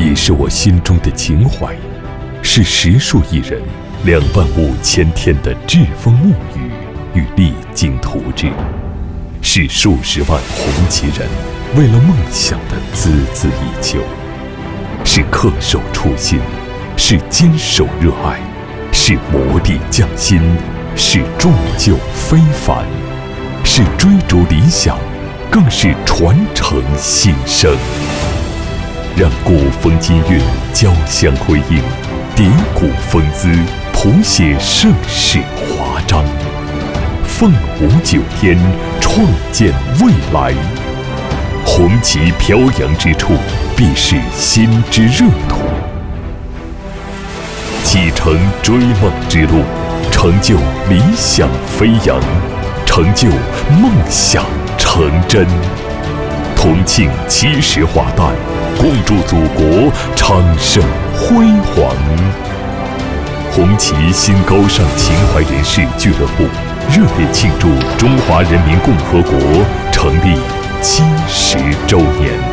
也是我心中的情怀，是10数亿人25000天的栉风沐雨与励精图治，是数十万红旗人为了梦想的孜孜以求，是恪守初心，是坚守热爱，是磨砺匠心，是铸就非凡，是追逐理想，更是传承新生。让古风今韵交相辉映，叠古风姿谱写盛世华章，凤舞9天，创建未来。红旗飘扬之处，必是心之热土。启程追梦之路，成就理想飞扬，成就梦想成真。同庆70华诞，共祝祖国昌盛辉煌。红旗新高尚情怀人士俱乐部热烈庆祝中华人民共和国成立70周年。